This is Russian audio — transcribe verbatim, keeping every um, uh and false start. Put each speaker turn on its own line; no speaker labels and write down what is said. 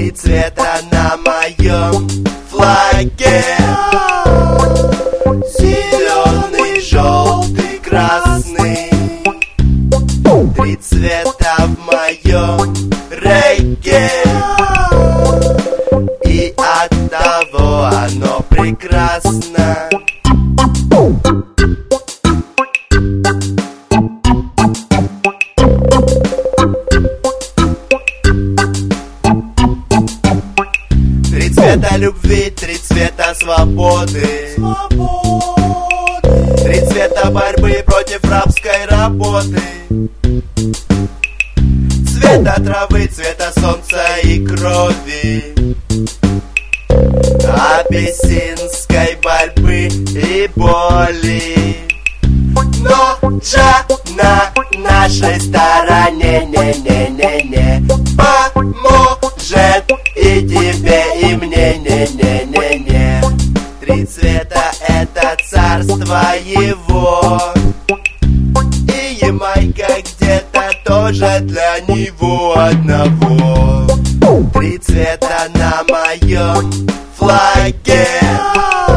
Три цвета на моем флаге: зеленый, желтый, красный. Три цвета в моем регге, и оттого оно прекрасно. Три цвета любви, три цвета свободы, свободы. Три цвета борьбы против рабской работы. Цвета травы, цвета солнца и крови, абиссинской борьбы и боли. Но Джа на нашей стороне, не-не-не-не, поможет и тебе, и мне, не-не-не-не. Три цвета — это царство его, и Ямайка где-то тоже для него одного. Три цвета на моем флаге: